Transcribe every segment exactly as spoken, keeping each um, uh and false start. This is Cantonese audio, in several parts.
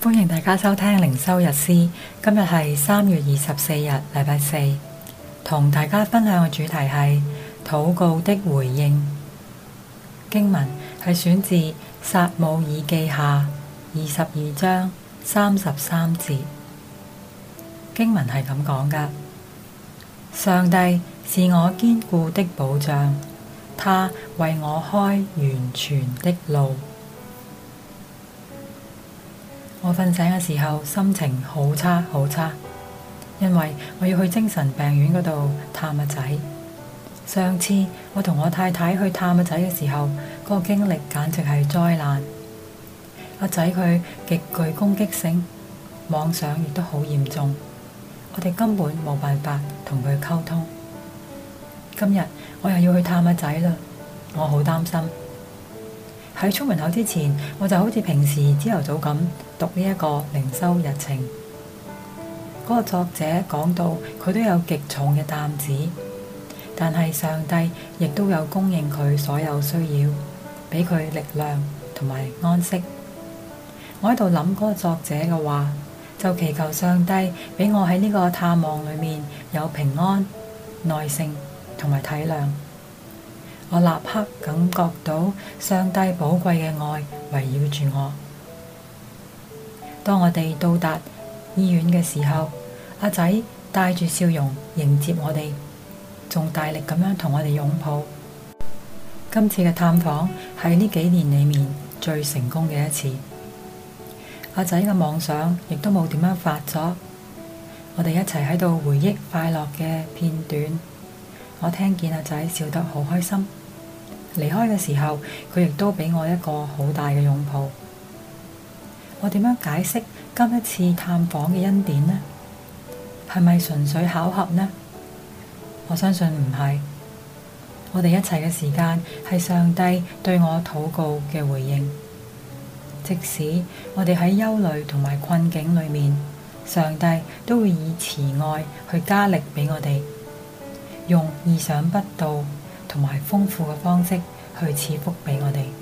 歡迎大家收聽靈修日詩。今日係三月二十四日，禮拜四，同大家分享嘅主題係禱告的回應。經文係選自撒母耳記下二十二章三十三節。經文係咁講㗎：上帝是我堅固的保障，他為我開完全的路。我瞓醒嘅時候，心情好差好差，因為我要去精神病院嗰度探阿仔。上次我同我太太去探阿仔嘅時候，嗰個經歷簡直係災難。阿仔佢極具攻擊性，妄想亦都好嚴重，我哋根本冇辦法同佢溝通。今日我又要去探阿仔啦，我好擔心。喺出門口之前，我就好似平時朝頭早咁讀呢一個靈修日程。嗰個作者講到佢都有極重嘅擔子，但係上帝亦都有供應佢所有需要，俾佢力量同埋安息。我喺度諗嗰個作者嘅話，就祈求上帝俾我喺呢個探望裏面有平安、耐性同埋體諒。我立刻感覺到上帝寶貴嘅愛圍繞住我。當我哋到達醫院嘅時候，阿仔帶住笑容迎接我哋，仲大力咁樣同我哋擁抱。今次嘅探訪係呢幾年裏面最成功嘅一次。阿仔嘅妄想亦都冇點樣發作，我哋一齊喺度回憶快樂嘅片段。我聽見阿仔笑得好開心。離開嘅時候，佢亦都俾我一個好大嘅擁抱。我點樣解釋今一次探訪嘅恩典呢？係咪純粹巧合呢？我相信唔係。我哋一齊嘅時間係上帝對我禱告嘅回應。即使我哋喺憂慮同埋困境裏面，上帝都會以慈愛去加力俾我哋，用意想不到同埋豐富嘅方式去賜福俾我哋。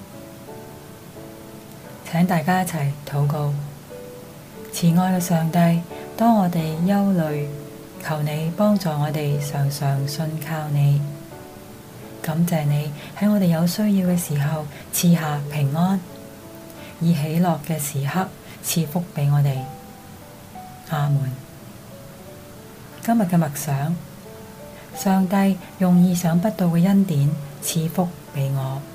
請大家一齊禱告。慈愛嘅上帝，當我哋憂慮，求你幫助我哋常常信靠你。感謝你喺我哋有需要嘅時候賜下平安，以喜樂嘅時刻賜福俾我哋。阿門。今日嘅默想，上帝用意想不到嘅恩典賜福俾我。